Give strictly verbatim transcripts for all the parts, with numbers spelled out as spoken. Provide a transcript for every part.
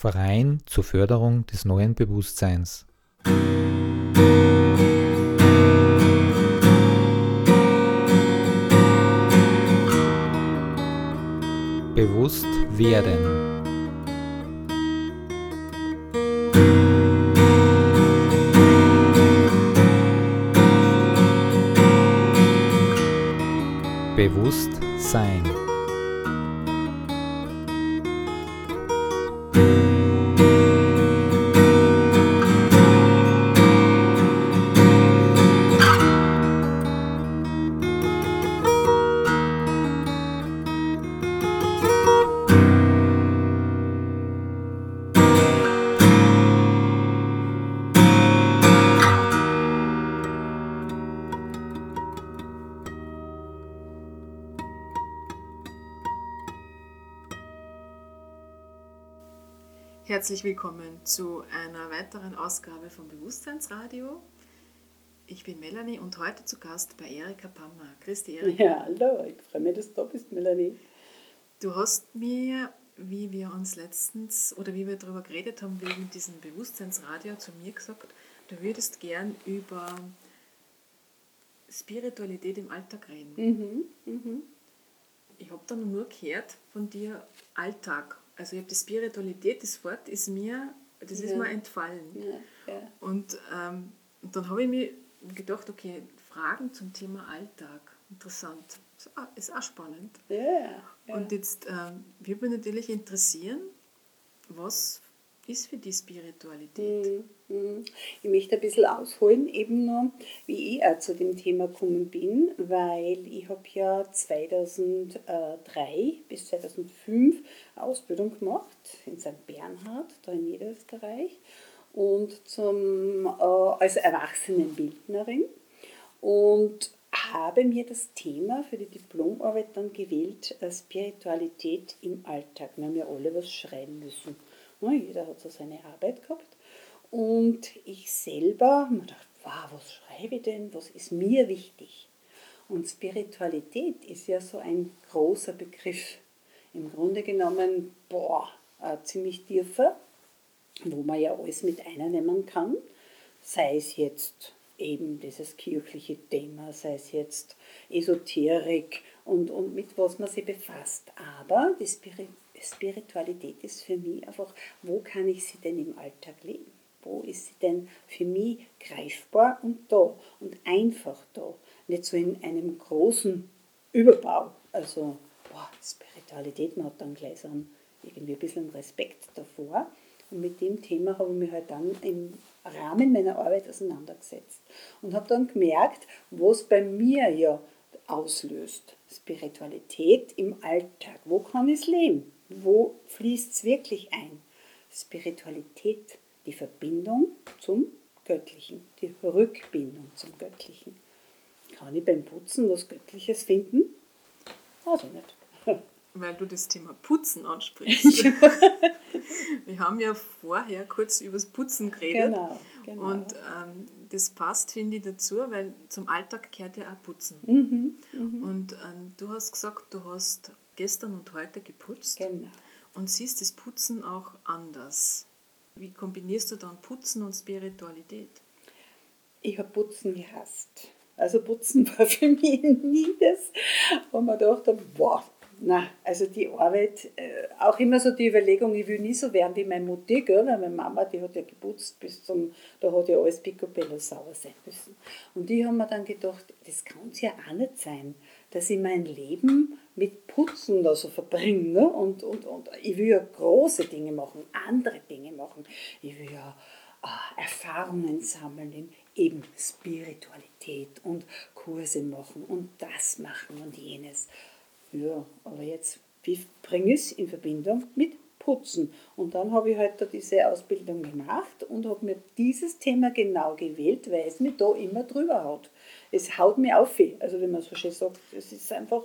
Verein zur Förderung des neuen Bewusstseins. Bewusst werden. Bewusst sein. Herzlich willkommen zu einer weiteren Ausgabe vom Bewusstseinsradio. Ich bin Melanie und heute zu Gast bei Erika Pammer. Grüß dich, Erika. Ja, hallo, ich freue mich, dass du da bist, Melanie. Du hast mir, wie wir uns letztens oder wie wir darüber geredet haben, wegen diesem Bewusstseinsradio zu mir gesagt, du würdest gern über Spiritualität im Alltag reden. Mhm, mhm. Ich habe dann nur gehört von dir Alltag. Also ich habe die Spiritualität, das Wort ist mir, das ist Ja. mir entfallen. Ja, ja. Und, ähm, und dann habe ich mir gedacht, okay, Fragen zum Thema Alltag, interessant, ist auch, ist auch spannend. Ja, ja. Und jetzt ähm, würde mich natürlich interessieren, was ist für die Spiritualität? Mhm, mhm. Ich möchte ein bisschen ausholen, eben noch, wie ich auch zu dem Thema gekommen bin, weil ich habe ja zweitausenddrei bis zweitausendfünf eine Ausbildung gemacht in Sankt Bernhard, da in Niederösterreich, und zum, äh, als Erwachsenenbildnerin und habe mir das Thema für die Diplomarbeit dann gewählt, äh, Spiritualität im Alltag. Wir haben ja alle was schreiben müssen. Ja, jeder hat so seine Arbeit gehabt. Und ich selber habe mir gedacht, wow, was schreibe ich denn? Was ist mir wichtig? Und Spiritualität ist ja so ein großer Begriff. Im Grunde genommen, boah, äh, ziemlich tiefer, wo man ja alles mit einnehmen kann. Sei es jetzt eben dieses kirchliche Thema, sei es jetzt Esoterik und, und mit was man sich befasst. Aber die Spiritualität ist für mich einfach, wo kann ich sie denn im Alltag leben? Wo ist sie denn für mich greifbar und da und einfach da? Nicht so in einem großen Überbau. Also, boah, Spiritualität, man hat dann gleich so einen, irgendwie ein bisschen Respekt davor. Und mit dem Thema habe ich mich halt dann im Rahmen meiner Arbeit auseinandergesetzt. Und habe dann gemerkt, was bei mir ja auslöst. Spiritualität im Alltag. Wo kann ich es leben? Wo fließt es wirklich ein? Spiritualität, die Verbindung zum Göttlichen, die Rückbindung zum Göttlichen. Kann ich beim Putzen was Göttliches finden? Weiß ich nicht. Weil du das Thema Putzen ansprichst. Wir haben ja vorher kurz über das Putzen geredet. Genau, genau. Und ähm, das passt, finde ich, dazu, weil zum Alltag gehört ja auch Putzen. Mhm, mhm. Und ähm, du hast gesagt, du hast gestern und heute geputzt. Genau. Und siehst das Putzen auch anders. Wie kombinierst du dann Putzen und Spiritualität? Ich habe Putzen gehasst. Also Putzen war für mich nie das, wo man dachte, wow, na, also die Arbeit, äh, auch immer so die Überlegung, ich will nie so werden wie meine Mutti, gell? Weil meine Mama, die hat ja geputzt bis zum, da hat ja alles picobello sauer sein müssen. Und ich habe mir dann gedacht, das kann es ja auch nicht sein, dass ich mein Leben mit Putzen da so verbringe. Ne? Und, und, und ich will ja große Dinge machen, andere Dinge machen. Ich will ja äh, Erfahrungen sammeln in eben Spiritualität und Kurse machen und das machen und jenes. Ja, aber jetzt, wie bringe ich es in Verbindung mit Putzen? Und dann habe ich halt da diese Ausbildung gemacht und habe mir dieses Thema genau gewählt, weil es mich da immer drüber haut. Es haut mir auf, also wenn man so schön sagt, es ist einfach...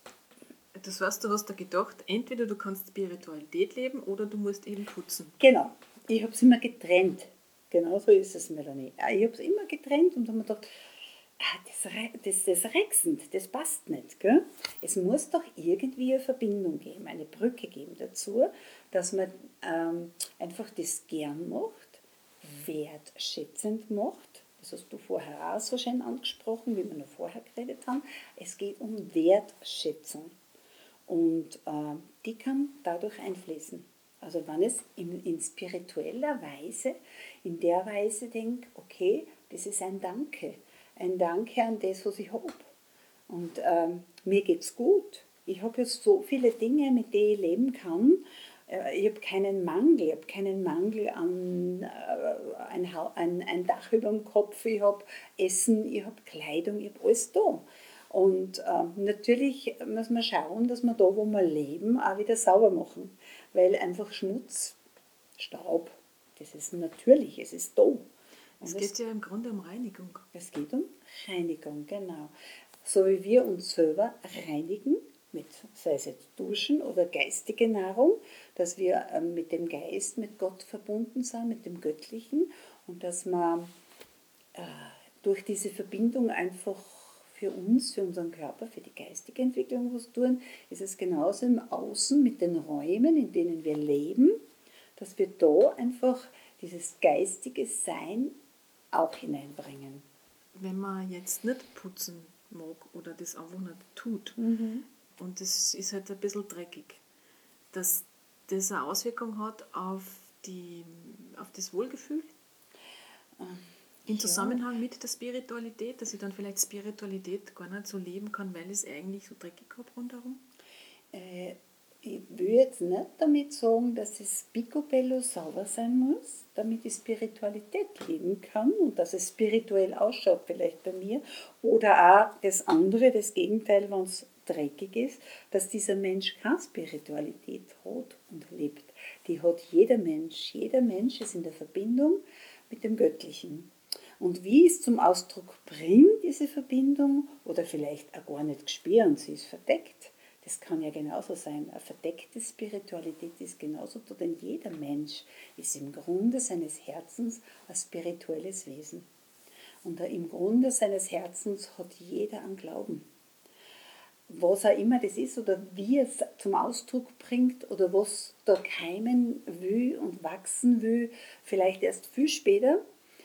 Das heißt, du hast da gedacht, entweder du kannst Spiritualität leben oder du musst eben putzen. Genau, ich habe es immer getrennt. Genau so ist es, Melanie. Ich habe es immer getrennt und habe mir gedacht, ah, das, das, das reizend, das passt nicht. Gell? Es muss doch irgendwie eine Verbindung geben, eine Brücke geben dazu, dass man ähm, einfach das gern macht, wertschätzend macht. Das hast du vorher auch so schön angesprochen, wie wir noch vorher geredet haben. Es geht um Wertschätzung. Und äh, die kann dadurch einfließen. Also wenn es in, in spiritueller Weise, in der Weise denkt, okay, das ist ein Danke. Ein Danke an das, was ich habe. Und ähm, mir geht's gut. Ich habe jetzt so viele Dinge, mit denen ich leben kann. Äh, ich habe keinen Mangel. Ich habe keinen Mangel an äh, ein, ein, ein Dach über dem Kopf. Ich habe Essen, ich habe Kleidung, ich habe alles da. Und äh, natürlich muss man schauen, dass wir da, wo wir leben, auch wieder sauber machen. Weil einfach Schmutz, Staub, das ist natürlich, es ist da. Und es geht ja im Grunde um Reinigung. Es geht um Reinigung, genau. So wie wir uns selber reinigen, mit, sei es jetzt Duschen oder geistige Nahrung, dass wir äh, mit dem Geist, mit Gott verbunden sind, mit dem Göttlichen und dass wir äh, durch diese Verbindung einfach für uns, für unseren Körper, für die geistige Entwicklung was tun, ist es genauso im Außen mit den Räumen, in denen wir leben, dass wir da einfach dieses geistige Sein auch hineinbringen. Wenn man jetzt nicht putzen mag oder das einfach nicht tut Mhm. und das ist halt ein bisschen dreckig, dass das eine Auswirkung hat auf, die, auf das Wohlgefühl? Im Zusammenhang mit der Spiritualität, dass ich dann vielleicht Spiritualität gar nicht so leben kann, weil ich es eigentlich so dreckig habe rundherum? Äh, ich würde jetzt nicht damit sagen, dass es picobello sauber sein muss, damit ich Spiritualität leben kann und dass es spirituell ausschaut vielleicht bei mir. Oder auch das andere, das Gegenteil, wenn es dreckig ist, dass dieser Mensch keine Spiritualität hat und lebt. Die hat jeder Mensch. Jeder Mensch ist in der Verbindung mit dem Göttlichen. Und wie es zum Ausdruck bringt, diese Verbindung, oder vielleicht auch gar nicht gespürt und sie ist verdeckt, das kann ja genauso sein. Eine verdeckte Spiritualität ist genauso da, denn jeder Mensch ist im Grunde seines Herzens ein spirituelles Wesen. Und im Grunde seines Herzens hat jeder einen Glauben. Was auch immer das ist oder wie es zum Ausdruck bringt oder was da keimen will und wachsen will, vielleicht erst viel später.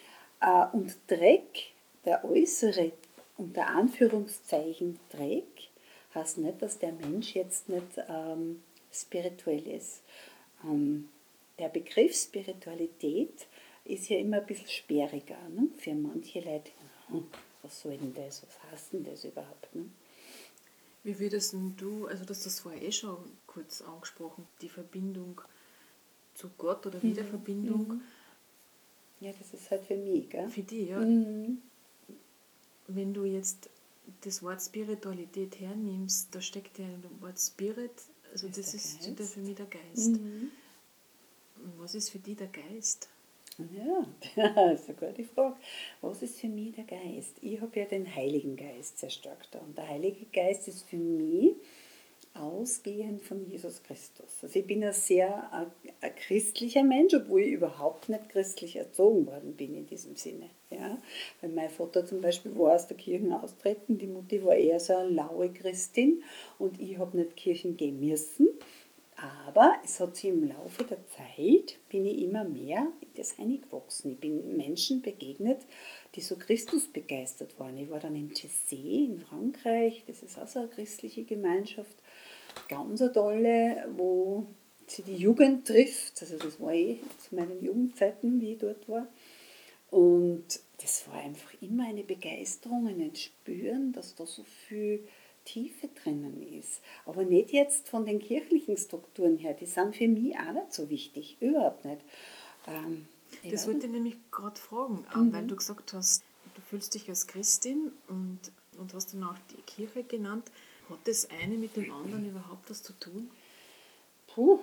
Und Dreck, der äußere, unter Anführungszeichen Dreck, heißt nicht, dass der Mensch jetzt nicht ähm, spirituell ist. Ähm, der Begriff Spiritualität ist ja immer ein bisschen sperriger. Ne? Für manche Leute, hm, was soll denn das, was heißt denn das überhaupt? Ne? Wie würdest du, also du hast das vorher eh schon kurz angesprochen, die Verbindung zu Gott oder Wiederverbindung? Mhm. Ja, das ist halt für mich, gell? Für dich, ja. Mhm. Wenn du jetzt das Wort Spiritualität hernimmst, da steckt ja das Wort Spirit, also ist das der ist Geist. ja für mich der Geist. Mhm. Und was ist für dich der Geist? Ja, das ist eine gute Frage. Was ist für mich der Geist? Ich habe ja den Heiligen Geist sehr stark da. Und der Heilige Geist ist für mich ausgehend von Jesus Christus. Also ich bin ein sehr ein, ein christlicher Mensch, obwohl ich überhaupt nicht christlich erzogen worden bin in diesem Sinne. Ja? Weil mein Vater zum Beispiel war aus der Kirche austreten, die Mutti war eher so eine laue Christin und ich habe nicht Kirchen gehen müssen. Aber es hat sich im Laufe der Zeit, bin ich immer mehr in das eingewachsen. Ich bin Menschen begegnet, die so Christus begeistert waren. Ich war dann in Gessé in Frankreich, das ist auch so eine christliche Gemeinschaft, ganz eine tolle, wo sich die Jugend trifft. Also das war eh zu meinen Jugendzeiten, wie ich dort war. Und das war einfach immer eine Begeisterung, ein Spüren, dass da so viel Tiefe drinnen ist. Aber nicht jetzt von den kirchlichen Strukturen her, die sind für mich auch nicht so wichtig, überhaupt nicht. Ähm, das wollte ich nämlich gerade fragen, Mhm. weil du gesagt hast, du fühlst dich als Christin und, und hast dann auch die Kirche genannt. Hat das eine mit dem anderen überhaupt was zu tun? Puh.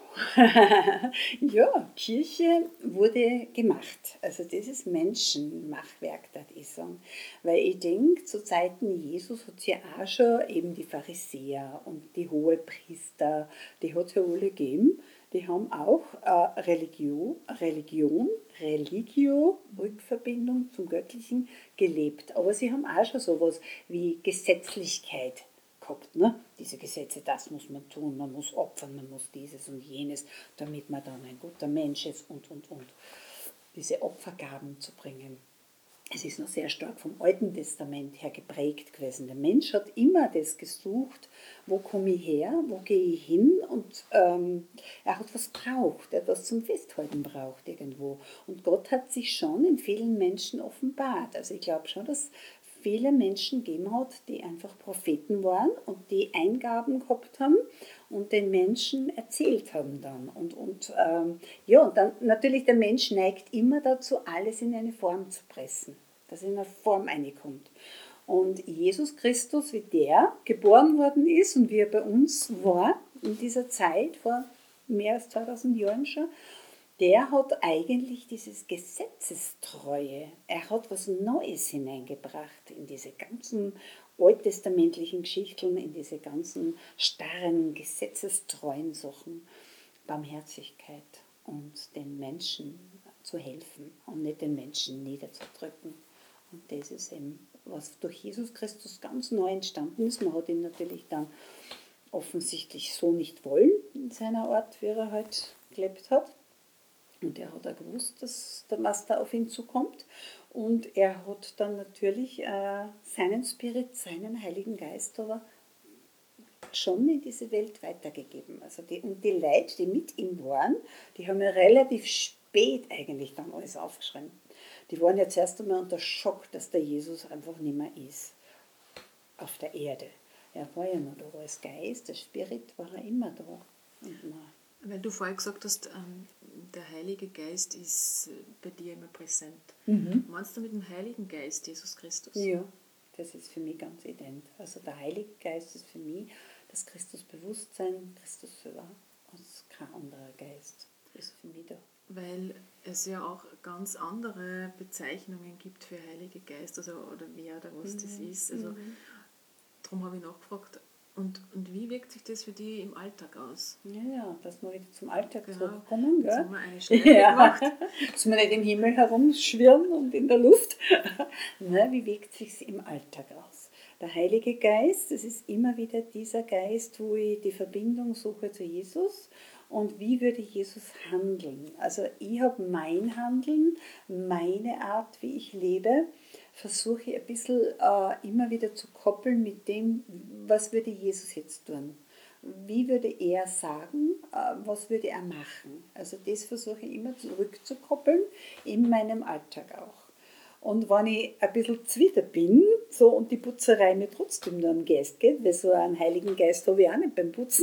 Ja, Kirche wurde gemacht. Also das ist Menschenmachwerk, würde ich sagen. Weil ich denke, zu Zeiten Jesus hat es ja auch schon eben die Pharisäer und die Hohepriester, die hat es ja alle gegeben. Die haben auch äh, Religion, Religion, Religio Rückverbindung zum Göttlichen gelebt. Aber sie haben auch schon sowas wie Gesetzlichkeit gehabt. Ne? Diese Gesetze, das muss man tun, man muss opfern, man muss dieses und jenes, damit man dann ein guter Mensch ist und, und, und. Diese Opfergaben zu bringen. Es ist noch sehr stark vom Alten Testament her geprägt gewesen. Der Mensch hat immer das gesucht, wo komme ich her, wo gehe ich hin, und ähm, er hat was braucht, er hat was zum Festhalten braucht irgendwo. Und Gott hat sich schon in vielen Menschen offenbart. Also ich glaube schon, dass viele Menschen gegeben hat, die einfach Propheten waren und die Eingaben gehabt haben und den Menschen erzählt haben dann. Und, und ähm, ja, und dann natürlich der Mensch neigt immer dazu, alles in eine Form zu pressen, dass in eine Form reinkommt. Und Jesus Christus, wie der geboren worden ist und wie er bei uns war in dieser Zeit, vor mehr als zweitausend Jahren schon, der hat eigentlich dieses Gesetzestreue, er hat was Neues hineingebracht in diese ganzen alttestamentlichen Geschichten, in diese ganzen starren, gesetzestreuen Sachen, Barmherzigkeit und den Menschen zu helfen und nicht den Menschen niederzudrücken. Und das ist eben, was durch Jesus Christus ganz neu entstanden ist. Man hat ihn natürlich dann offensichtlich so nicht wollen, in seiner Art, wie er halt gelebt hat. Und er hat auch gewusst, dass der Master auf ihn zukommt. Und er hat dann natürlich äh, seinen Spirit, seinen Heiligen Geist aber schon in diese Welt weitergegeben. Also die, und die Leute, die mit ihm waren, die haben ja relativ spät eigentlich dann alles aufgeschrieben. Die waren ja zuerst einmal unter Schock, dass der Jesus einfach nicht mehr ist auf der Erde. Er war ja noch da als Geist, der Spirit war er immer da. Und weil du vorher gesagt hast, ähm, der Heilige Geist ist bei dir immer präsent. Mhm. Meinst du mit dem Heiligen Geist Jesus Christus? Ja, das ist für mich ganz ident. Also der Heilige Geist ist für mich das Christusbewusstsein, Christus selber, und kein anderer Geist ist für mich da. Weil es ja auch ganz andere Bezeichnungen gibt für Heilige Geist, also, oder wer oder was Mhm. das ist. Also, Mhm. darum habe ich nachgefragt. Und, und wie wirkt sich das für dich im Alltag aus? Ja, ja, dass wir wieder zum Alltag Genau. zurückkommen. Jetzt Gell? haben wir eine Schleife Ja, gemacht. dass wir nicht im Himmel herumschwirren und in der Luft. Na, wie wirkt sich im Alltag aus? Der Heilige Geist, das ist immer wieder dieser Geist, wo ich die Verbindung suche zu Jesus. Und wie würde Jesus handeln? Also ich habe mein Handeln, meine Art, wie ich lebe, versuche ich ein bisschen äh, immer wieder zu koppeln mit dem, was würde Jesus jetzt tun? Wie würde er sagen, äh, was würde er machen? Also das versuche ich immer zurückzukoppeln, in meinem Alltag auch. Und wenn ich ein bisschen zwider bin, so, und die Putzerei mir trotzdem nur am Geist geht, weil so einen Heiligen Geist habe ich auch nicht beim Putzen,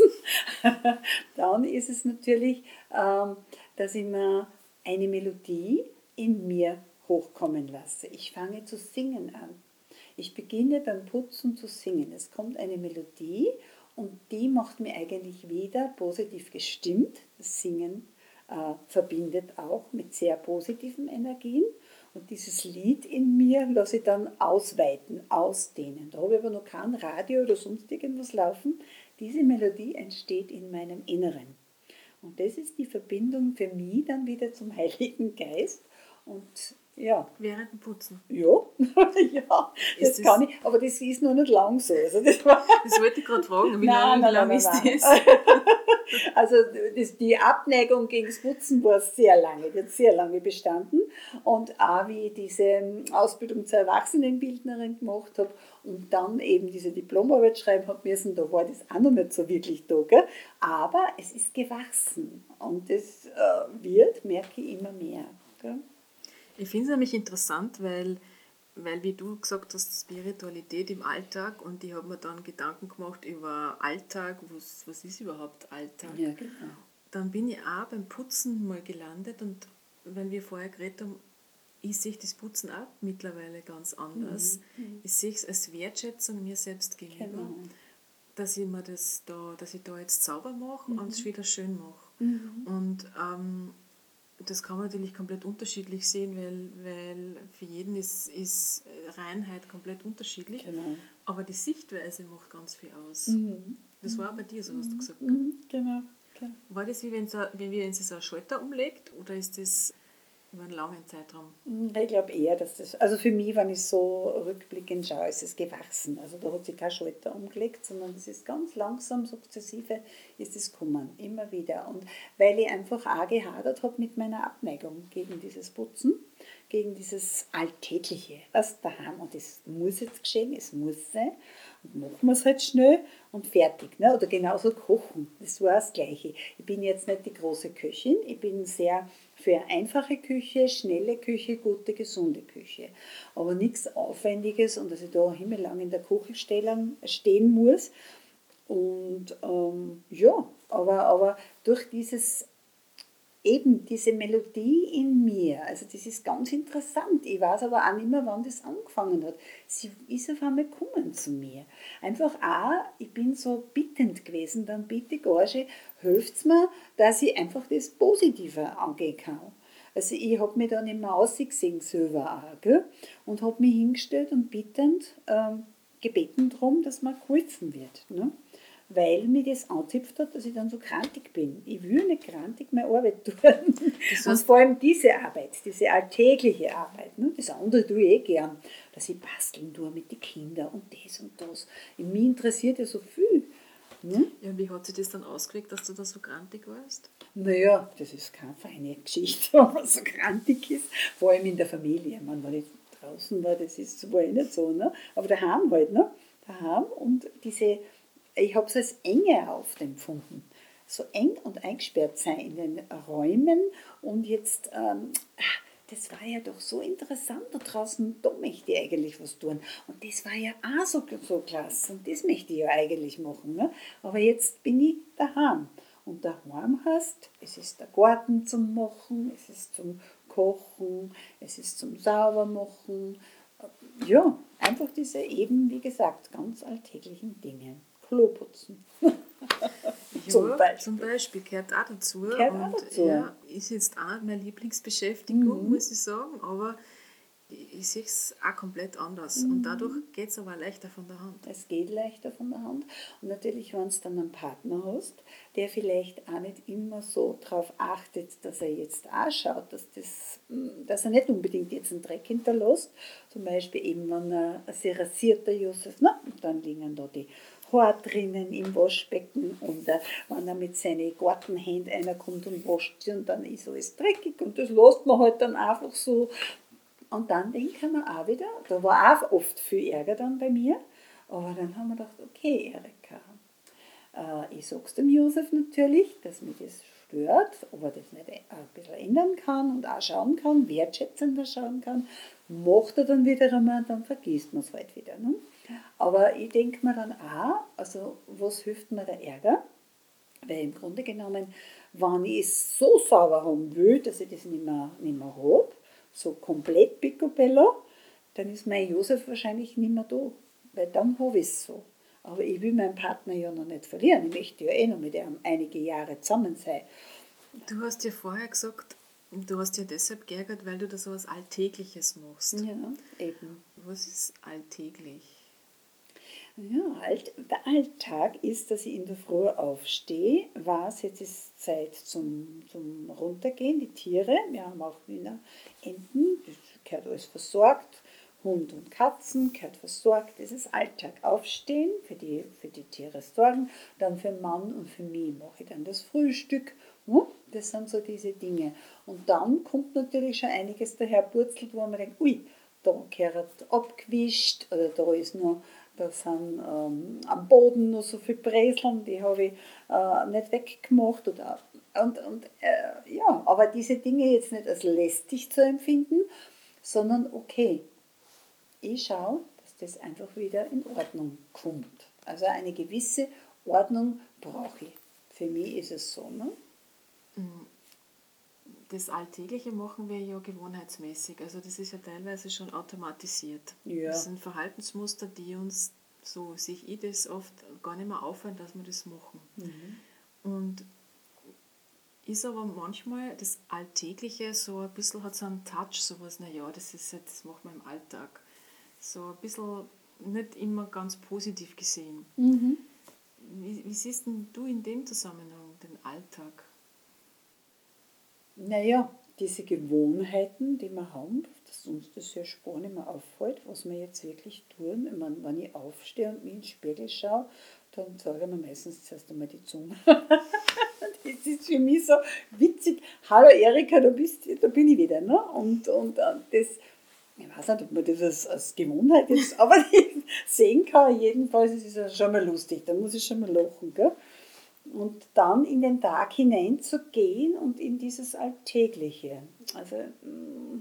dann ist es natürlich, ähm, dass ich mir eine Melodie in mir hochkommen lasse. Ich fange zu singen an. Ich beginne beim Putzen zu singen. Es kommt eine Melodie und die macht mir eigentlich wieder positiv gestimmt. Das Singen äh, verbindet auch mit sehr positiven Energien. Und dieses Lied in mir lasse ich dann ausweiten, ausdehnen. Da habe ich aber noch kein Radio oder sonst irgendwas laufen. Diese Melodie entsteht in meinem Inneren. Und das ist die Verbindung für mich dann wieder zum Heiligen Geist. Und ja. Während dem Putzen? Ja, ja, das Ist kann das- ich, aber das ist noch nicht lang so. Also das war Das wollte ich gerade fragen, wie Nein, lange nein, lang nein, ist nein, das? Also das, die Abneigung gegen das Putzen war sehr lange, die hat sehr lange bestanden. Und auch wie ich diese Ausbildung zur Erwachsenenbildnerin gemacht habe und dann eben diese Diplomarbeit schreiben habe müssen, da war das auch noch nicht so wirklich da. Gell? Aber es ist gewachsen und das äh, wird, merke ich, immer mehr. Gell? Ich finde es nämlich interessant, weil, weil, wie du gesagt hast, Spiritualität im Alltag, und ich habe mir dann Gedanken gemacht über Alltag, was, was ist überhaupt Alltag? Ja, genau. Dann bin ich auch beim Putzen mal gelandet, und wenn wir vorher geredet haben, ich sehe das Putzen auch mittlerweile ganz anders. Mhm. Ich sehe es als Wertschätzung mir selbst gegenüber, Genau. dass ich mir das da, dass ich da jetzt sauber mache Mhm. und es wieder schön mache. Mhm. Und ähm, das kann man natürlich komplett unterschiedlich sehen, weil, weil für jeden ist, ist Reinheit komplett unterschiedlich. Genau. Aber die Sichtweise macht ganz viel aus. Mhm. Das war auch bei dir so, hast du gesagt. Mhm. Genau. Genau. War das wie wenn, so, wie wenn sie so einen Schalter umlegt, oder ist das über einen langen Zeitraum? Ich glaube eher, dass das, also für mich, wenn ich so rückblickend schaue, ist es gewachsen. Also da hat sich kein Schalter umgelegt, sondern es ist ganz langsam, sukzessive ist es gekommen, immer wieder. Und weil ich einfach auch gehadert habe mit meiner Abneigung gegen dieses Putzen, gegen dieses Alltägliche, was daheim, und das muss jetzt geschehen, es muss sein, und machen wir es halt schnell und fertig. Ne? Oder genauso kochen, das war das Gleiche. Ich bin jetzt nicht die große Köchin, ich bin sehr für einfache Küche, schnelle Küche, gute, gesunde Küche. Aber nichts Aufwendiges und dass ich da himmellang in der Kuchenstellung stehen muss. Und ähm, ja, aber, aber durch dieses eben diese Melodie in mir, also das ist ganz interessant. Ich weiß aber auch nicht mehr, wann das angefangen hat. Sie ist auf einmal gekommen zu mir. Einfach auch, ich bin so bittend gewesen, dann bitte Gorge, hilft mir, dass ich einfach das Positive angehen kann. Also ich habe mich da nicht mehr ausgesehen selber auch, gell? Und habe mich hingestellt und bittend ähm, gebeten darum, dass mir geholfen wird. Ne? Weil mir das angezipft hat, dass ich dann so krantig bin. Ich will nicht krantig meine Arbeit tun. Das und vor allem diese Arbeit, diese alltägliche Arbeit. Ne? Das andere tue ich eh gern, dass ich basteln tue mit den Kindern und das und das. Mich interessiert ja so viel. Ne? Ja, und wie hat sich das dann ausgewirkt, dass du da so krantig warst? Naja, das ist keine feine Geschichte, wenn man so krantig ist. Vor allem in der Familie. Man, wenn ich draußen war, das ist, war eh nicht so. Ne? Aber daheim halt. Ne? Daheim und diese... Ich habe es als Enge aufempfunden. So eng und eingesperrt sein in den Räumen und jetzt, ähm, das war ja doch so interessant da draußen, da möchte ich eigentlich was tun. Und das war ja auch so, so klasse und das möchte ich ja eigentlich machen. Ne? Aber jetzt bin ich daheim. Und daheim heißt, es ist der Garten zum Machen, es ist zum Kochen, es ist zum Saubermachen. Ja, einfach diese eben, wie gesagt, ganz alltäglichen Dinge. Klo putzen. zum, ja, Beispiel. zum Beispiel gehört auch dazu. Gehört und auch dazu. Ja, ist jetzt auch nicht meine Lieblingsbeschäftigung, mhm. muss ich sagen, aber ich sehe es auch komplett anders. Mhm. Und dadurch geht es aber leichter von der Hand. Es geht leichter von der Hand. Und natürlich, wenn du dann einen Partner hast, der vielleicht auch nicht immer so darauf achtet, dass er jetzt auch schaut, dass, das, dass er nicht unbedingt jetzt einen Dreck hinterlässt. Zum Beispiel eben, wenn er sehr rasiert, der Josef, na, dann liegen da die Haar drinnen im Waschbecken und äh, wenn er mit seinen Gartenhänden reinkommt und wascht sie und dann ist alles dreckig und das lässt man halt dann einfach so. Und dann denken wir auch wieder, da war auch oft viel Ärger dann bei mir, aber dann haben wir gedacht, okay Erika, äh, ich sag's dem Josef natürlich, dass mich das stört, ob er das nicht ein bisschen ändern kann und auch schauen kann, wertschätzender schauen kann, macht er dann wieder einmal, dann vergisst man es halt wieder. Ne? Aber ich denke mir dann auch, also was hilft mir der Ärger? Weil im Grunde genommen, wenn ich es so sauber haben will, dass ich das nicht mehr, nicht mehr habe, so komplett picobello, dann ist mein Josef wahrscheinlich nicht mehr da. Weil dann habe ich es so. Aber ich will meinen Partner ja noch nicht verlieren. Ich möchte ja eh noch mit ihm einige Jahre zusammen sein. Du hast ja vorher gesagt, du hast ja deshalb geärgert, weil du da so was Alltägliches machst. Ja, eben. Was ist alltäglich? Ja, der Alltag ist, dass ich in der Früh aufstehe, weiß, jetzt ist Zeit zum, zum Runtergehen, die Tiere, wir haben auch Wiener Enten, das gehört alles versorgt, Hund und Katzen gehört versorgt, das ist Alltag. Aufstehen, für die, für die Tiere sorgen, dann für Mann und für mich mache ich dann das Frühstück, das sind so diese Dinge. Und dann kommt natürlich schon einiges daher purzelt, wo man denkt, ui, da gehört abgewischt, oder da ist noch Da sind ähm, am Boden noch so viele Breseln, die habe ich äh, nicht weggemacht. Oder, und, und, äh, ja, aber diese Dinge jetzt nicht als lästig zu empfinden, sondern okay, ich schaue, dass das einfach wieder in Ordnung kommt. Also eine gewisse Ordnung brauche ich. Für mich ist es so. Ne? Das Alltägliche machen wir ja gewohnheitsmäßig. Also das ist ja teilweise schon automatisiert. Ja. Das sind Verhaltensmuster, die uns, so sehe ich das oft, gar nicht mehr auffallen, dass wir das machen. Mhm. Und ist aber manchmal das Alltägliche so ein bisschen, hat so einen Touch, sowas, naja, das ist jetzt, das machen wir im Alltag. So ein bisschen nicht immer ganz positiv gesehen. Mhm. Wie, wie siehst denn du in dem Zusammenhang den Alltag? Naja, diese Gewohnheiten, die wir haben, dass uns das ja gar nicht mehr auffällt, was wir jetzt wirklich tun. Ich meine, wenn ich aufstehe und mich in den Spiegel schaue, dann sage ich mir meistens zuerst einmal die Zunge. Das ist für mich so witzig. Hallo Erika, da, bist, da bin ich wieder. Ne? Und, und das, ich weiß nicht, ob man das als, als Gewohnheit jetzt, aber sehen kann. Jedenfalls ist es ja schon mal lustig, da muss ich schon mal lachen. Gell? Und dann in den Tag hineinzugehen und in dieses Alltägliche. Also mh,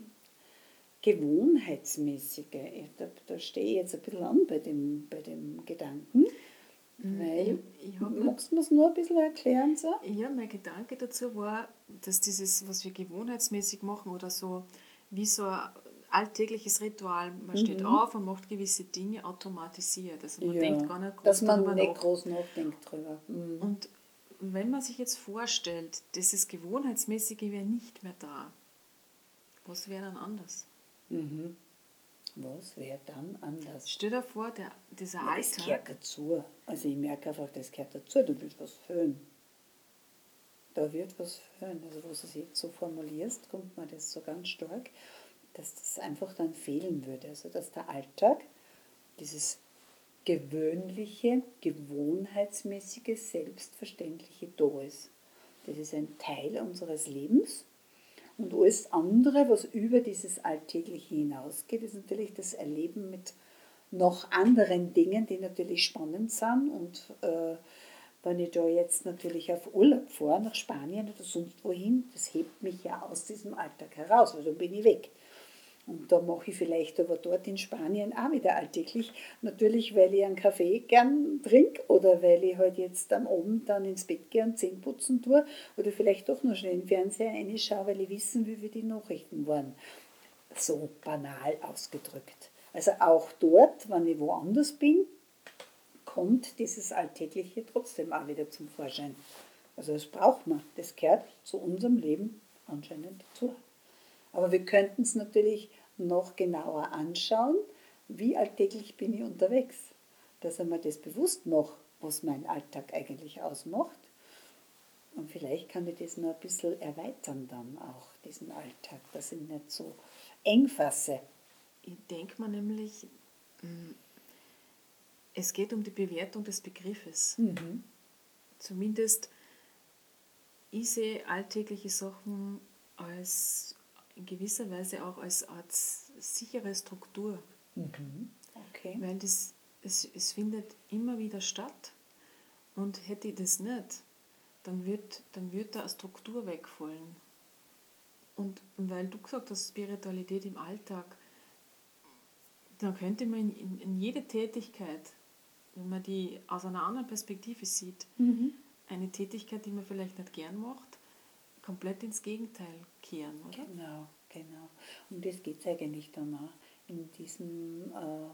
Gewohnheitsmäßige. Da, da stehe ich jetzt ein bisschen an bei dem, bei dem Gedanken. Weil, ich, ich hab magst du mir es nur ein bisschen erklären? So? Ja, mein Gedanke dazu war, dass dieses, was wir gewohnheitsmäßig machen oder so, wie so ein alltägliches Ritual, man steht Mhm. auf und macht gewisse Dinge automatisiert. Also man Ja, denkt gar nicht groß dass man darüber nicht nach. groß nachdenkt drüber. Mhm. Und wenn man sich jetzt vorstellt, dieses Gewohnheitsmäßige wäre nicht mehr da, was wäre dann anders? Mhm. Was wäre dann anders? Stell dir vor, der, dieser Ja, das gehört Alltag, dazu. Also ich merke einfach, das gehört dazu, da wird was fehlen. Da wird was fehlen. Also was du es jetzt so formulierst, kommt mir das so ganz stark, dass das einfach dann fehlen würde. Also dass der Alltag, dieses gewöhnliche, gewohnheitsmäßige, selbstverständliche da ist. Das ist ein Teil unseres Lebens. Und alles andere, was über dieses Alltägliche hinausgeht, ist natürlich das Erleben mit noch anderen Dingen, die natürlich spannend sind. Und äh, wenn ich da jetzt natürlich auf Urlaub fahre, nach Spanien oder sonst wohin, das hebt mich ja aus diesem Alltag heraus, weil dann bin ich weg. Und da mache ich vielleicht aber dort in Spanien auch wieder alltäglich. Natürlich, weil ich einen Kaffee gern trinke oder weil ich halt jetzt am Abend dann ins Bett gehe und Zähne putzen tue oder vielleicht doch noch schnell in den Fernseher reinschaue, weil ich wissen will, wie die Nachrichten waren. So banal ausgedrückt. Also auch dort, wenn ich woanders bin, kommt dieses Alltägliche trotzdem auch wieder zum Vorschein. Also das braucht man. Das gehört zu unserem Leben anscheinend dazu. Aber wir könnten es natürlich noch genauer anschauen, wie alltäglich bin ich unterwegs. Dass ich mir das bewusst mache, was mein Alltag eigentlich ausmacht. Und vielleicht kann ich das noch ein bisschen erweitern dann auch, diesen Alltag, dass ich nicht so eng fasse. ich denke mir nämlich, es geht um die Bewertung des Begriffes. Mhm. Zumindest ich sehe alltägliche Sachen als in gewisser Weise auch als Art sichere Struktur. Mhm. Okay. Weil das, es, es findet immer wieder statt. Und hätte ich das nicht, dann wird, dann wird da eine Struktur wegfallen. Und weil du gesagt hast, Spiritualität im Alltag, dann könnte man in, in, in jede Tätigkeit, wenn man die aus einer anderen Perspektive sieht, Mhm. eine Tätigkeit, die man vielleicht nicht gern macht, komplett ins Gegenteil kehren, oder? Genau, genau. Um das geht es eigentlich dann auch in diesem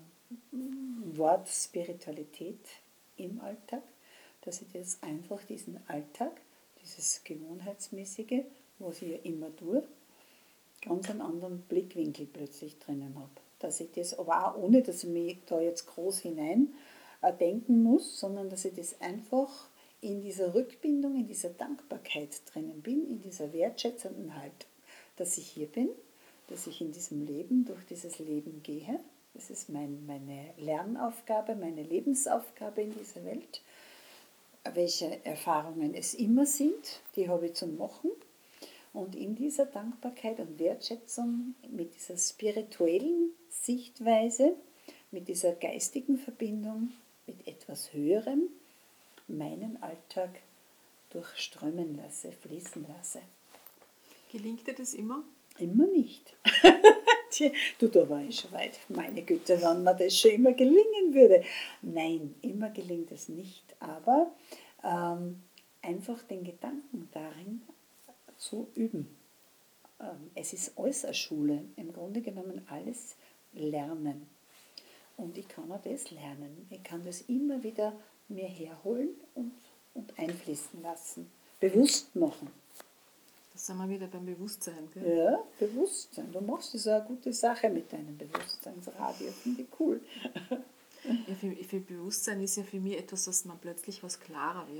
äh, Wort Spiritualität im Alltag, dass ich das einfach diesen Alltag, dieses Gewohnheitsmäßige, was ich ja immer tue, ganz einen anderen Blickwinkel plötzlich drinnen habe. Dass ich das aber auch ohne, dass ich mich da jetzt groß hinein äh, denken muss, sondern dass ich das einfach in dieser Rückbindung, in dieser Dankbarkeit drinnen bin, in dieser wertschätzenden Haltung, dass ich hier bin, dass ich in diesem Leben, durch dieses Leben gehe. Das ist mein, meine Lernaufgabe, meine Lebensaufgabe in dieser Welt. Welche Erfahrungen es immer sind, die habe ich zu machen. Und in dieser Dankbarkeit und Wertschätzung, mit dieser spirituellen Sichtweise, mit dieser geistigen Verbindung, mit etwas Höherem, meinen Alltag durchströmen lasse, fließen lasse. Gelingt dir das immer? Immer nicht. Du, da war ich schon weit. Meine Güte, wenn mir das schon immer gelingen würde. Nein, immer gelingt es nicht. Aber ähm, einfach den Gedanken darin zu üben. Ähm, es ist alles eine Schule. Im Grunde genommen alles Lernen. Und ich kann auch das lernen. Ich kann das immer wieder mir herholen und, und einfließen lassen. Bewusst machen. Das sind wir wieder beim Bewusstsein. Gell? Ja, Bewusstsein. Du machst das eine gute Sache mit deinem Bewusstseinsradio. Finde ich cool. Ja, für, für Bewusstsein ist ja für mich etwas, dass man plötzlich was klarer wird.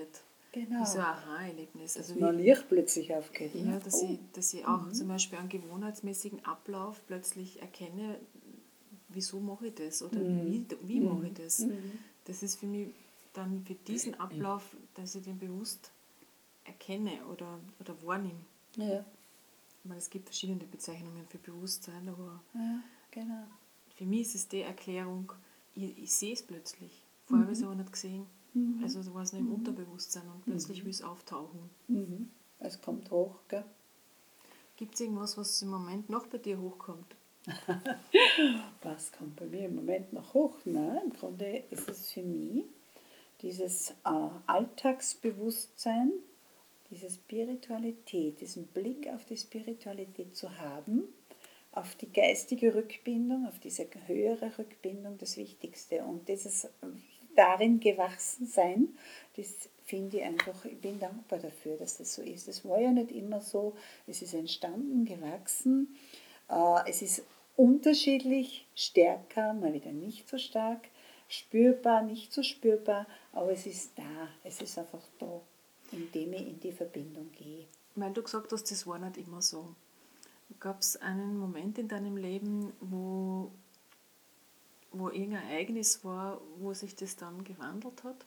Genau. wie so ein Aha-Erlebnis. Also Dass man wie, Licht plötzlich aufgeht. ja, Ne? dass, Oh. ich, dass ich auch Mhm. zum Beispiel einen gewohnheitsmäßigen Ablauf plötzlich erkenne, wieso mache ich das oder Mhm. wie, wie mache ich das. Mhm. Das ist für mich dann für diesen Ablauf, dass ich den bewusst erkenne oder, oder wahrnehme. Ja. Weil es gibt verschiedene Bezeichnungen für Bewusstsein, aber Ja, genau. für mich ist es die Erklärung, ich, ich sehe es plötzlich. Vorher habe ich es aber nicht gesehen. Mhm. Also da war es noch im Unterbewusstsein und plötzlich Mhm. will es auftauchen. Mhm. Es kommt hoch, gell? Gibt es irgendwas, was im Moment noch bei dir hochkommt? Was kommt bei mir im Moment noch hoch? Nein, im Grunde ist es für mich dieses äh, Alltagsbewusstsein, diese Spiritualität, diesen Blick auf die Spiritualität zu haben, auf die geistige Rückbindung, auf diese höhere Rückbindung das Wichtigste. Und dieses darin gewachsen sein, das finde ich einfach, ich bin dankbar dafür, dass das so ist. Es war ja nicht immer so, es ist entstanden, gewachsen, äh, es ist unterschiedlich, stärker, mal wieder nicht so stark, spürbar, nicht so spürbar, aber es ist da, es ist einfach da, indem ich in die Verbindung gehe. Weil du gesagt hast, das war nicht immer so. Gab es einen Moment in deinem Leben, wo, wo irgendein Ereignis war, wo sich das dann gewandelt hat?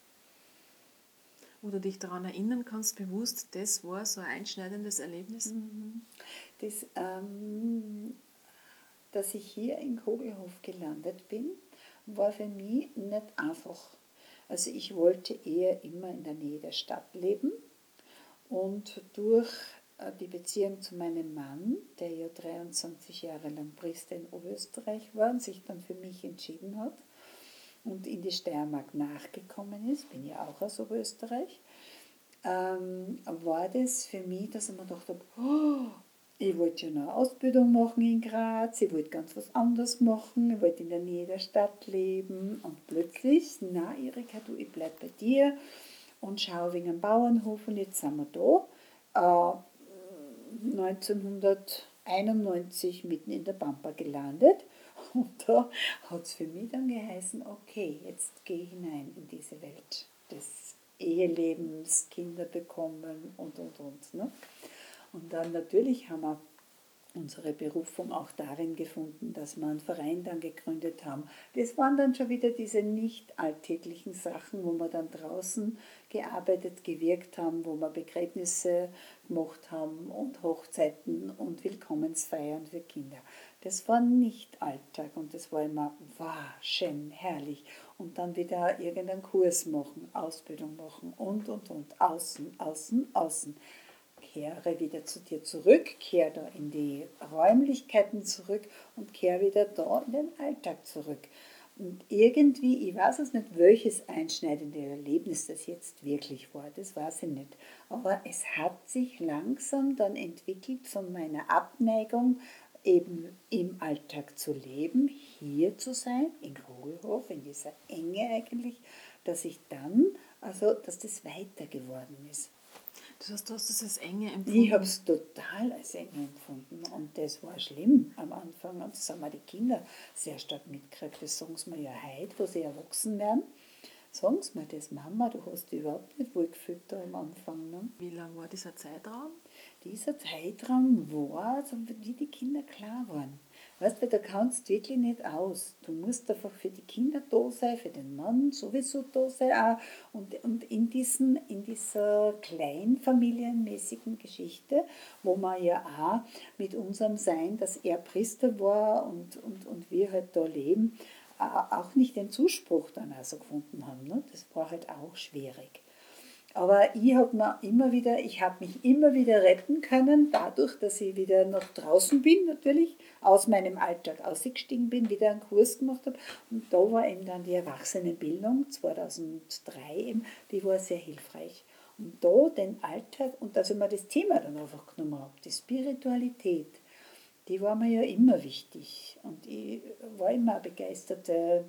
Wo du dich daran erinnern kannst, bewusst, das war so ein einschneidendes Erlebnis? Das, ähm, dass ich hier in Kogelhof gelandet bin, war für mich nicht einfach. Also ich wollte eher immer in der Nähe der Stadt leben und durch die Beziehung zu meinem Mann, der ja dreiundzwanzig Jahre lang Priester in Oberösterreich war und sich dann für mich entschieden hat und in die Steiermark nachgekommen ist, bin ja auch aus Oberösterreich, ähm, war das für mich, dass ich mir gedacht habe, oh, ich wollte ja noch eine Ausbildung machen in Graz, ich wollte ganz was anderes machen, ich wollte in der Nähe der Stadt leben und plötzlich, na Erika, du, ich bleib bei dir und schau wegen einem Bauernhof und jetzt sind wir da. Äh, neunzehnhunderteinundneunzig mitten in der Pampa gelandet und da hat es für mich dann geheißen, okay, jetzt gehe ich hinein in diese Welt des Ehelebens, Kinder bekommen und und und. Ne? Und dann natürlich haben wir unsere Berufung auch darin gefunden, dass wir einen Verein dann gegründet haben. Das waren dann schon wieder diese nicht alltäglichen Sachen, wo wir dann draußen gearbeitet, gewirkt haben, wo wir Begräbnisse gemacht haben und Hochzeiten und Willkommensfeiern für Kinder. Das war nicht Alltag und das war immer wow, schön, herrlich. Und dann wieder irgendeinen Kurs machen, Ausbildung machen und, und, und, außen, außen, außen. Kehre wieder zu dir zurück, kehre da in die Räumlichkeiten zurück und kehre wieder da in den Alltag zurück. Und irgendwie, ich weiß es nicht, welches einschneidende Erlebnis das jetzt wirklich war, das weiß ich nicht. Aber es hat sich langsam dann entwickelt von meiner Abneigung, eben im Alltag zu leben, hier zu sein, in Kogelhof, in dieser Enge eigentlich, dass ich dann, also dass das weiter geworden ist. Das heißt, du hast das als Enge empfunden? Ich habe es total als eng empfunden und das war schlimm am Anfang. Und das haben auch die Kinder sehr stark mitgekriegt. Das sagen sie mir ja heute, wo sie erwachsen werden. Sagen sie mir das, Mama, du hast dich überhaupt nicht wohl gefühlt da am Anfang. Ne? Wie lang war dieser Zeitraum? Dieser Zeitraum war, so wie die Kinder klar waren. Weißt du, da kannst du wirklich nicht aus. Du musst einfach für die Kinder da sein, für den Mann sowieso da sein. Auch. Und, und in, diesen, in dieser kleinfamilienmäßigen Geschichte, wo man ja auch mit unserem Sein, dass er Priester war und, und, und wir halt da leben, auch nicht den Zuspruch dann also gefunden haben. Ne? Das war halt auch schwierig. Aber ich habe mir immer wieder, ich habe mich immer wieder retten können, dadurch, dass ich wieder nach draußen bin, natürlich, aus meinem Alltag ausgestiegen bin, wieder einen Kurs gemacht habe. Und da war eben dann die Erwachsenenbildung zweitausenddrei eben, die war sehr hilfreich. Und da den Alltag, und dass ich mir das Thema dann einfach genommen habe, die Spiritualität, die war mir ja immer wichtig. Und ich war immer eine begeisterte,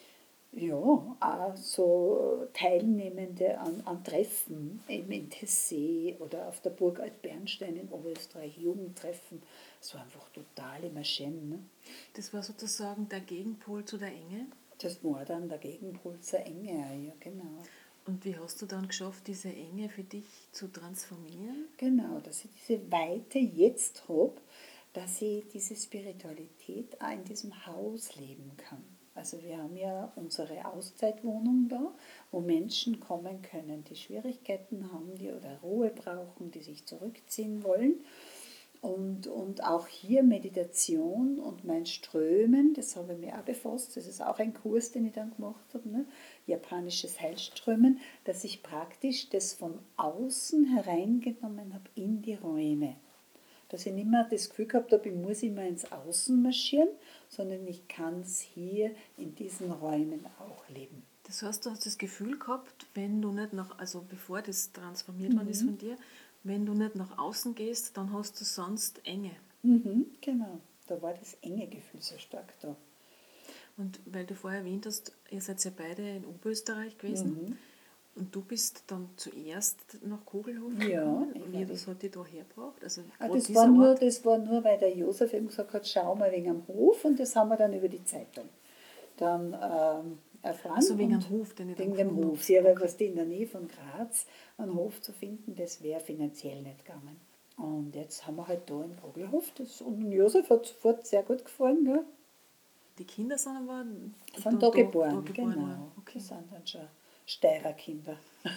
ja, auch so Teilnehmende an, an Treffen, eben in Tessé oder auf der Burg Altbernstein in Oberösterreich, Jugendtreffen. Das war einfach total immer schön. Ne? Das war sozusagen der Gegenpol zu der Enge? Das war dann der Gegenpol zur Enge, ja, genau. Und wie hast du dann geschafft, diese Enge für dich zu transformieren? Genau, dass ich diese Weite jetzt habe, dass ich diese Spiritualität auch in diesem Haus leben kann. Also wir haben ja unsere Auszeitwohnung da, wo Menschen kommen können, die Schwierigkeiten haben, die oder Ruhe brauchen, die sich zurückziehen wollen. Und, und auch hier Meditation und mein Strömen, das habe ich mir auch befasst, das ist auch ein Kurs, den ich dann gemacht habe, ne? Japanisches Heilströmen, dass ich praktisch das von außen hereingenommen habe in die Räume. Dass ich nicht mehr das Gefühl gehabt habe, ich muss immer ins Außen marschieren, sondern ich kann es hier in diesen Räumen auch leben. Das heißt, du hast das Gefühl gehabt, wenn du nicht nach, also bevor das transformiert worden ist von dir, wenn du nicht nach außen gehst, dann hast du sonst Enge. Mhm, genau, da war das enge Gefühl so stark da. Und weil du vorher erwähnt hast, ihr seid ja beide in Oberösterreich gewesen. Mhm. Und du bist dann zuerst nach Kogelhof Ja, gekommen. ich Wie, war was hat dich da hergebracht? Also Ah, gerade das, dieser war nur, Ort. das war nur, weil der Josef eben gesagt hat, schau mal wegen am Hof, und das haben wir dann über die Zeitung dann ähm, erfahren. Also wegen Und am Hof, den ich dann Wegen dem gefunden Hof. habe. Ja, weil Okay. was die in der Nähe von Graz einen Hof zu finden, das wäre finanziell nicht gegangen. Und jetzt haben wir halt da in Vogelhof, das, und Josef hat sofort sehr gut gefallen, gell? Die Kinder sind aber Sind da, geboren, da geboren genau. worden. Okay. Das sind dann schon Steirer Kinder.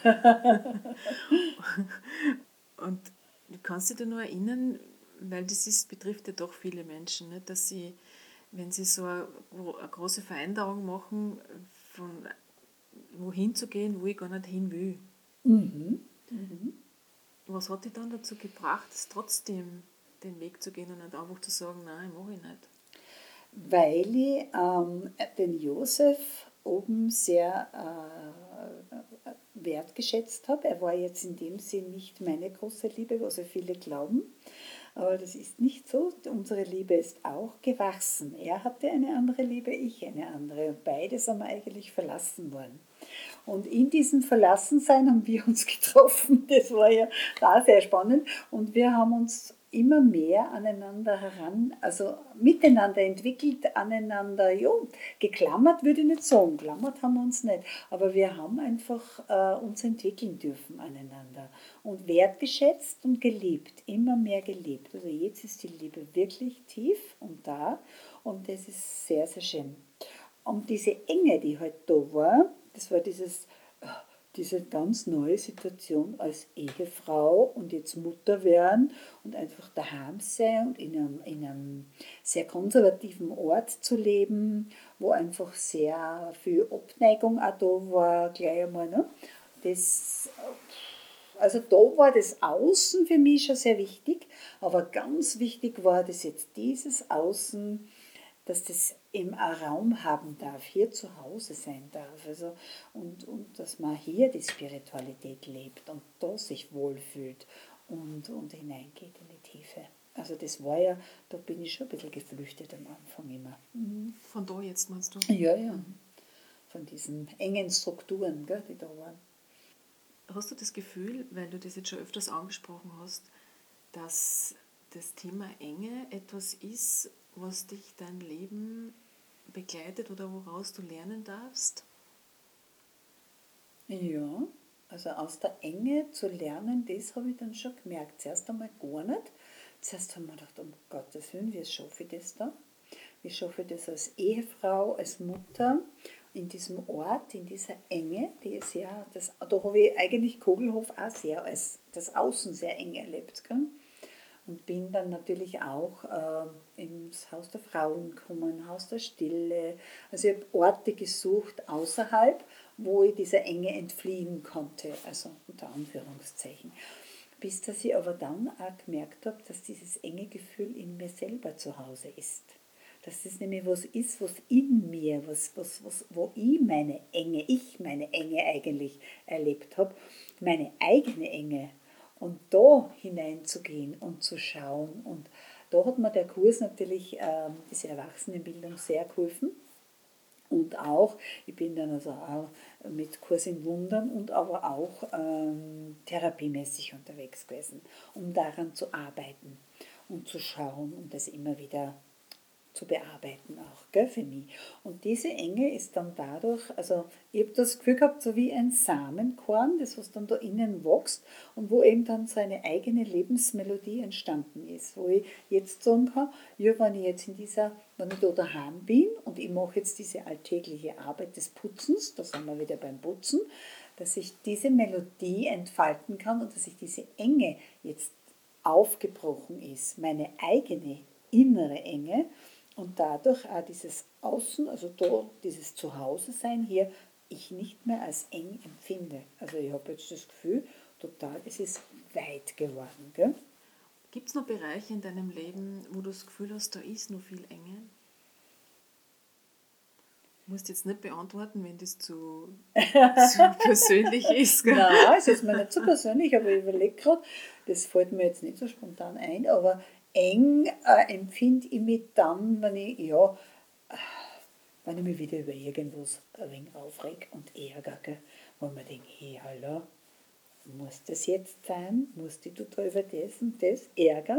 Und du kannst dich da noch erinnern, weil das ist, betrifft ja doch viele Menschen, nicht? Dass sie, wenn sie so eine, eine große Veränderung machen, von wohin zu gehen, wo ich gar nicht hin will. Mhm. Mhm. Was hat dich dann dazu gebracht, es trotzdem den Weg zu gehen und nicht einfach zu sagen, nein, mache ich nicht? Weil ich ähm, den Josef oben sehr äh, wertgeschätzt habe. Er war jetzt in dem Sinn nicht meine große Liebe, was ja viele glauben. Aber das ist nicht so. Unsere Liebe ist auch gewachsen. Er hatte eine andere Liebe, ich eine andere. Und beide sind wir eigentlich verlassen worden. Und in diesem Verlassensein haben wir uns getroffen. Das war ja da sehr spannend. Und wir haben uns immer mehr aneinander heran, also miteinander entwickelt, aneinander, ja, geklammert würde ich nicht sagen, geklammert haben wir uns nicht, aber wir haben einfach äh, uns entwickeln dürfen aneinander und wertgeschätzt und geliebt, immer mehr geliebt. Also jetzt ist die Liebe wirklich tief und da, und das ist sehr, sehr schön. Und diese Enge, die halt da war, das war dieses, diese ganz neue Situation als Ehefrau und jetzt Mutter werden und einfach daheim sein und in einem, in einem sehr konservativen Ort zu leben, wo einfach sehr viel Abneigung auch da war, gleich einmal. Ne? Das, also da war das Außen für mich schon sehr wichtig, aber ganz wichtig war das jetzt dieses Außen, dass das eben einen Raum haben darf, hier zu Hause sein darf. Also, und, und dass man hier die Spiritualität lebt und da sich wohlfühlt und, und hineingeht in die Tiefe. Also das war ja, da bin ich schon ein bisschen geflüchtet am Anfang immer. Mhm. Von da jetzt meinst du? Ja, ja. Von diesen engen Strukturen, gell, die da waren. Hast du das Gefühl, weil du das jetzt schon öfters angesprochen hast, dass das Thema Enge etwas ist, was dich dein Leben begleitet oder woraus du lernen darfst? Ja, also aus der Enge zu lernen, das habe ich dann schon gemerkt. Zuerst einmal gar nicht. Zuerst haben wir gedacht, um Gottes Willen, wie schaffe ich das da? Wie schaffe ich das als Ehefrau, als Mutter in diesem Ort, in dieser Enge, die ist ja, das, da habe ich eigentlich Kogelhof auch sehr als das Außen sehr eng erlebt. Gell? Und bin dann natürlich auch äh, ins Haus der Frauen gekommen, Haus der Stille. Also ich habe Orte gesucht außerhalb, wo ich dieser Enge entfliehen konnte, also unter Anführungszeichen. Bis dass ich aber dann auch gemerkt habe, dass dieses enge Gefühl in mir selber zu Hause ist. Dass das nämlich was ist, was in mir, was, was, was, wo ich meine Enge, ich meine Enge eigentlich erlebt habe, meine eigene Enge. Und da hineinzugehen und zu schauen. Und da hat mir der Kurs natürlich, äh, diese Erwachsenenbildung, sehr geholfen. Und auch, ich bin dann also auch mit Kurs in Wundern und aber auch ähm, therapiemäßig unterwegs gewesen, um daran zu arbeiten und zu schauen und das immer wieder zu bearbeiten auch, gell, für mich. Und diese Enge ist dann dadurch, also ich habe das Gefühl gehabt, so wie ein Samenkorn, das was dann da innen wächst und wo eben dann so eine eigene Lebensmelodie entstanden ist, wo ich jetzt sagen kann, ja, wenn ich jetzt in dieser, wenn ich da daheim bin und ich mache jetzt diese alltägliche Arbeit des Putzens, da sind wir wieder beim Putzen, dass ich diese Melodie entfalten kann und dass ich diese Enge jetzt aufgebrochen ist, meine eigene innere Enge und dadurch auch dieses Außen, also da dieses Zuhause-Sein hier, ich nicht mehr als eng empfinde. Also ich habe jetzt das Gefühl, total, es ist weit geworden. Gell? Gibt es noch Bereiche in deinem Leben, wo du das Gefühl hast, da ist noch viel Enge? Du musst jetzt nicht beantworten, wenn das zu, zu persönlich ist. Gell? Nein, es ist mir nicht so persönlich, aber ich überlege gerade, das fällt mir jetzt nicht so spontan ein, aber eng äh, empfinde ich mich dann, wenn ich, ja, wenn ich mich wieder über irgendwas ein wenig aufreg und ärgere, gell? Wo man denkt, hey, hallo, muss das jetzt sein? Musst dich da über das und das ärgern?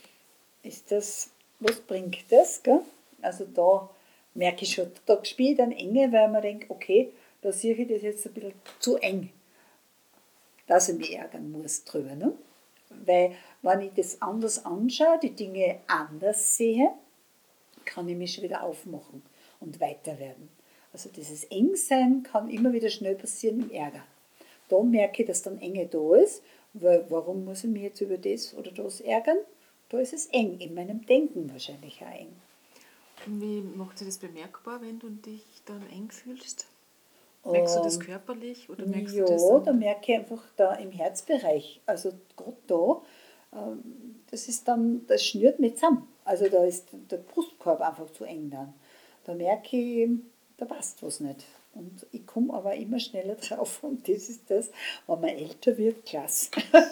Ist das, was bringt das? Gell? Also da merke ich schon, da spiele ich dann Enge, weil man denkt, okay, da sehe ich das jetzt ein bisschen zu eng, dass ich mich ärgern muss drüber. Ne? Weil, wenn ich das anders anschaue, die Dinge anders sehe, kann ich mich schon wieder aufmachen und weiter werden. Also dieses Engsein kann immer wieder schnell passieren im Ärger. Da merke ich, dass dann Enge da ist, weil warum muss ich mich jetzt über das oder das ärgern? Da ist es eng, in meinem Denken wahrscheinlich auch eng. Wie macht sich das bemerkbar, wenn du dich dann eng fühlst? Merkst du das körperlich oder merkst ja, du das dann? da merke ich einfach da im Herzbereich, also gerade da, ähm, das ist dann, das schnürt mich zusammen. Also da ist der Brustkorb einfach zu eng dann. Da merke ich, da passt was nicht. Und ich komme aber immer schneller drauf und das ist das, wenn man älter wird, klasse.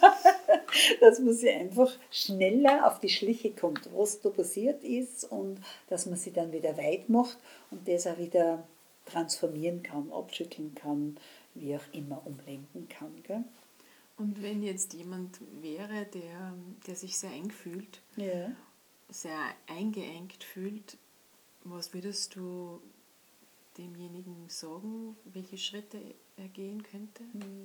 Dass man sich einfach schneller auf die Schliche kommt, was da passiert ist und dass man sich dann wieder weit macht und das auch wieder transformieren kann, abschütteln kann, wie auch immer umlenken kann. Gell? Und wenn jetzt jemand wäre, der, der sich sehr eng fühlt, Ja. sehr eingeengt fühlt, was würdest du demjenigen sagen, welche Schritte er gehen könnte?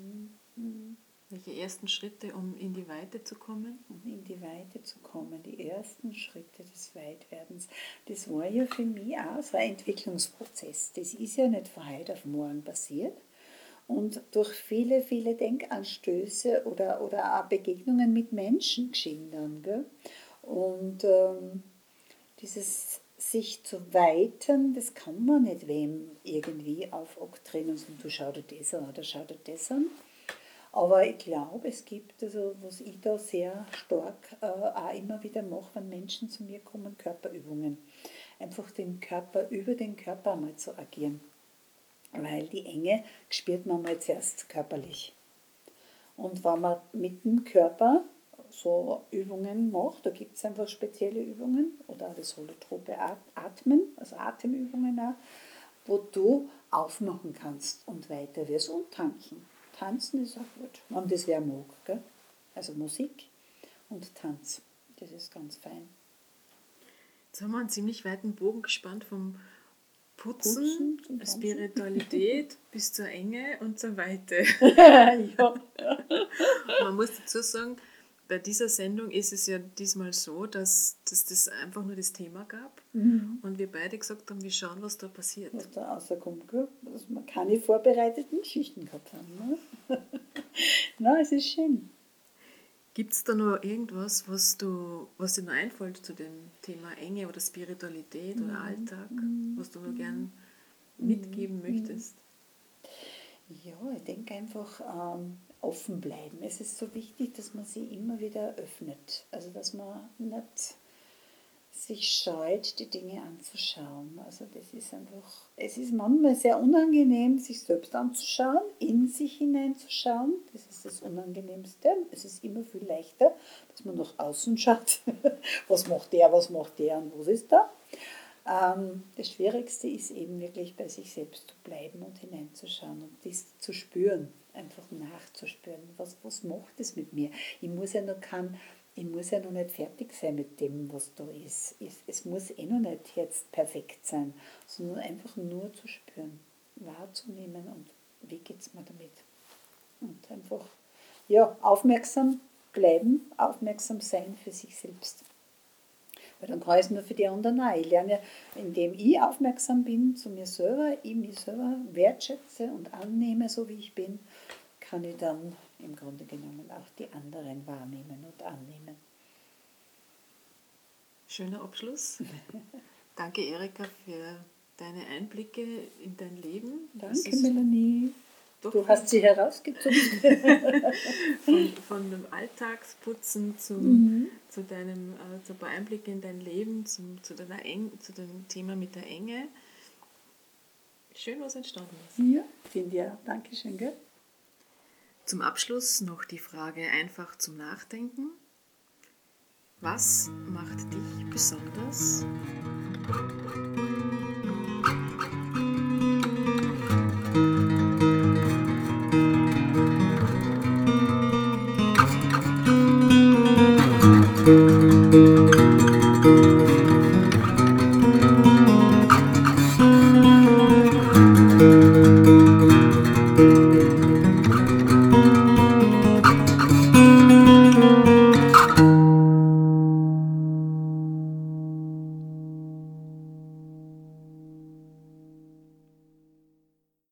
Mhm. Welche ersten Schritte, um in die Weite zu kommen? Um in die Weite zu kommen, die ersten Schritte des Weitwerdens. Das war ja für mich auch so ein Entwicklungsprozess. Das ist ja nicht von heute auf morgen passiert. Und durch viele, viele Denkanstöße oder, oder auch Begegnungen mit Menschen geschehen dann. Gell? Und ähm, dieses sich zu weiten, das kann man nicht wem irgendwie aufoktroyieren und sagen, du schau dir das an oder schau dir das an. Aber ich glaube, es gibt, also was ich da sehr stark äh, auch immer wieder mache, wenn Menschen zu mir kommen, Körperübungen. Einfach den Körper über den Körper einmal zu agieren. Weil die Enge spürt man mal zuerst körperlich. Und wenn man mit dem Körper so Übungen macht, da gibt es einfach spezielle Übungen oder das holotrope Atmen, also Atemübungen auch, wo du aufmachen kannst und weiter wirst und tanzen. Tanzen ist auch gut, wenn das wer mag. Gell? Also Musik und Tanz, das ist ganz fein. Jetzt haben wir einen ziemlich weiten Bogen gespannt vom Putzen, Putzen zum Tanzen. Spiritualität bis zur Enge und zur Weite. Ja. Man muss dazu sagen, bei dieser Sendung ist es ja diesmal so, dass, dass das einfach nur das Thema gab Mhm. und wir beide gesagt haben, wir schauen, was da passiert. Was da rauskommt, gell? Dass wir keine vorbereiteten Schichten gehabt haben. Ne? Nein, es ist schön. Gibt es da noch irgendwas, was, du, was dir noch einfällt zu dem Thema Enge oder Spiritualität Mhm. oder Alltag, was du noch gern mitgeben Mhm. möchtest? Ja, ich denke einfach ähm, offen bleiben. Es ist so wichtig, dass man sich immer wieder öffnet. Also dass man nicht sich scheut, die Dinge anzuschauen. Also das ist einfach, es ist manchmal sehr unangenehm, sich selbst anzuschauen, in sich hineinzuschauen. Das ist das Unangenehmste. Es ist immer viel leichter, dass man nach außen schaut. Was macht der, was macht der und was ist da? Ähm, das Schwierigste ist eben wirklich bei sich selbst zu bleiben und hineinzuschauen und das zu spüren, einfach nachzuspüren. Was, was macht es mit mir? Ich muss ja noch keinen ich muss ja noch nicht fertig sein mit dem, was da ist. Es, es muss eh noch nicht jetzt perfekt sein, sondern einfach nur zu spüren, wahrzunehmen und wie geht es mir damit. Und einfach ja, aufmerksam bleiben, aufmerksam sein für sich selbst. Weil dann kann ich es nur für die anderen auch. Ich lerne ja, indem ich aufmerksam bin zu mir selber, ich mich selber wertschätze und annehme, so wie ich bin, kann ich dann im Grunde genommen auch die anderen wahrnehmen und annehmen. Schöner Abschluss. Danke, Erika, für deine Einblicke in dein Leben. Danke, Melanie. Doch du hast sie herausgezogen. von, von dem Alltagsputzen zum, mhm. zu deinem, äh, zu ein paar Einblicke in dein Leben, zum, zu, deiner Eng, zu dem Thema mit der Enge. Schön, was entstanden ist. Ja, finde ich auch. Dankeschön, gell? Zum Abschluss noch die Frage einfach zum Nachdenken. Was macht dich besonders?